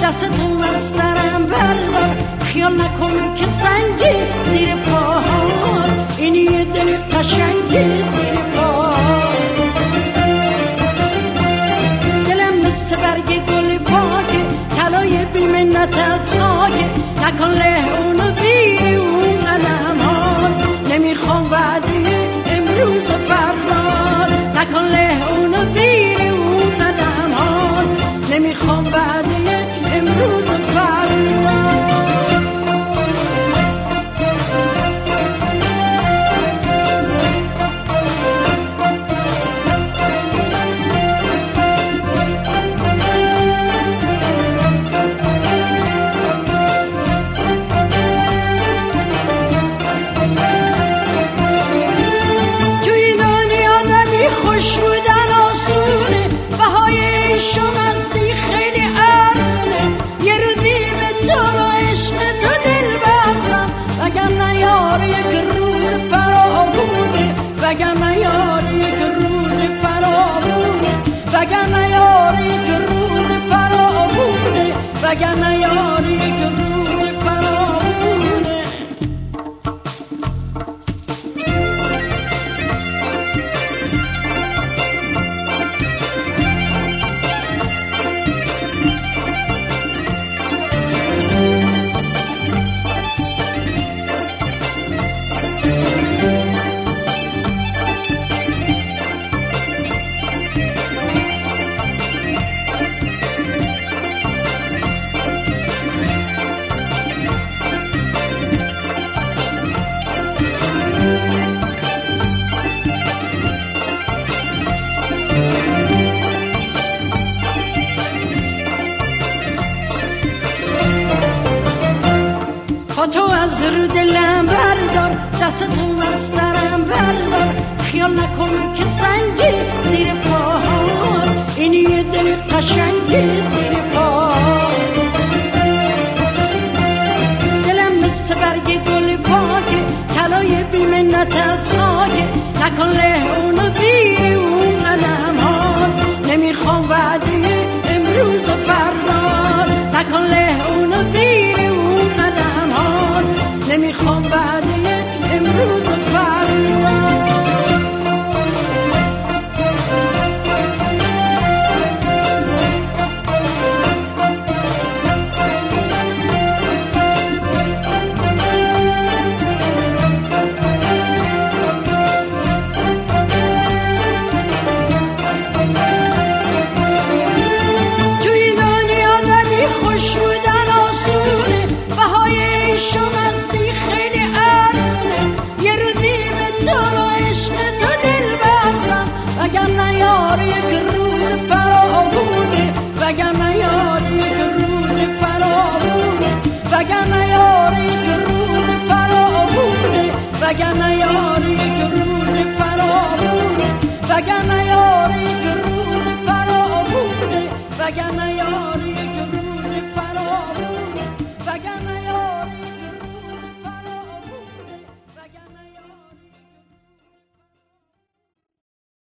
دستتو از سرم بردار، خیال نکن که سنگی زیر پاهات، این یه دل قشنگی زیر پاهات. دلم مثل برگ گل پاکه، طلای بی منت از خاکه، نکن له اونو زیر اون قدم ها. نمیخوام وعده امروز و فردا، نکن له اونو زیر اون قدم ها. نمیخوام وعده امروز و فردا. وگرنه یار یک روز فرامونه، وگرنه یار یک روز فرامونه، وگرنه یار یک روز فرامونه. تو از رو دلم بردار، دستتو از سرم بردار، خیال نکن که سنگی زیر پاهات، این یه دل قشنگی زیر پاهات. دلم مثل برگ گل پاکه، طلای بی منت از خاکه، نکن له اونو زیر اون قدم ها. نمیخوام وعده امروز و فردا، نکن له اونو زیر اون قدم ها. نمیخوام وعده امروز و فردا. وگرنه یار یک روز فرامونه، وگرنه یار یک روز فرامونه، وگرنه یار یک روز فرامونه، وگرنه یار